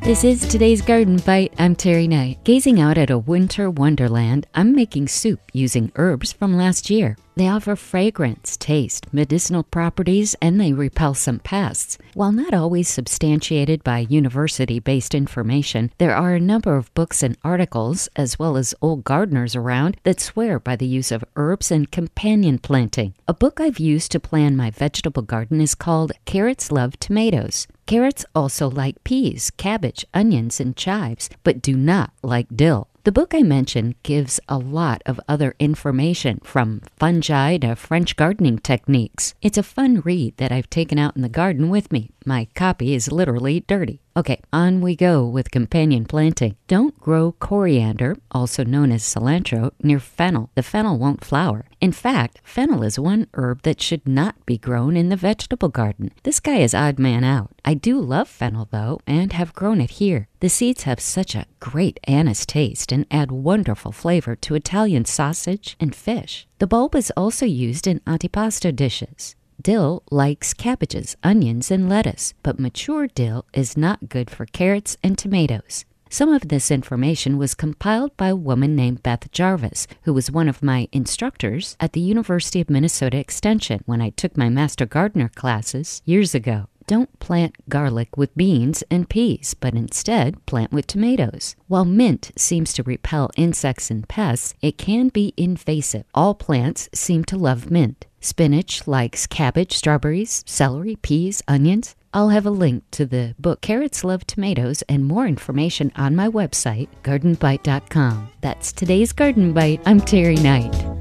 This is today's Garden Bite. I'm Terry Knight. Gazing out at a winter wonderland, I'm making soup using herbs from last year. They offer fragrance, taste, medicinal properties, and they repel some pests. While not always substantiated by university-based information, there are a number of books and articles, as well as old gardeners around, that swear by the use of herbs and companion planting. A book I've used to plan my vegetable garden is called Carrots Love Tomatoes. Carrots also like peas, cabbage, onions, and chives, but do not like dill. The book I mentioned gives a lot of other information, from fungi to French gardening techniques. It's a fun read that I've taken out in the garden with me. My copy is literally dirty. Okay, on we go with companion planting. Don't grow coriander, also known as cilantro, near fennel. The fennel won't flower. In fact, fennel is one herb that should not be grown in the vegetable garden. This guy is odd man out. I do love fennel though, and have grown it here. The seeds have such a great anise taste and add wonderful flavor to Italian sausage and fish. The bulb is also used in antipasto dishes. Dill likes cabbages, onions, and lettuce, but mature dill is not good for carrots and tomatoes. Some of this information was compiled by a woman named Beth Jarvis, who was one of my instructors at the University of Minnesota Extension when I took my Master Gardener classes years ago. Don't plant garlic with beans and peas, but instead plant with tomatoes. While mint seems to repel insects and pests, it can be invasive. All plants seem to love mint. Spinach likes cabbage, strawberries, celery, peas, onions. I'll have a link to the book Carrots Love Tomatoes and more information on my website, gardenbite.com. That's today's Garden Bite. I'm Terry Knight.